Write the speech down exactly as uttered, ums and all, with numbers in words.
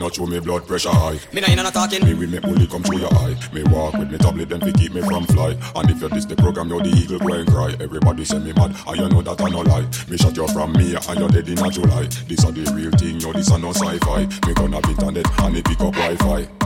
bullet through me blood pressure high. Me nah inna no talking. Me will make bullet come through your eye. Me walk with me tablet then fi keep me from fly. And if you diss the program, you're the eagle go and cry. Everybody say me mad, and you know that I no lie. Me shot you from me, and you're dead in a July. This are the real thing, yo, this are no sci-fi. Me gonna be internet, and me pick up Wi-Fi.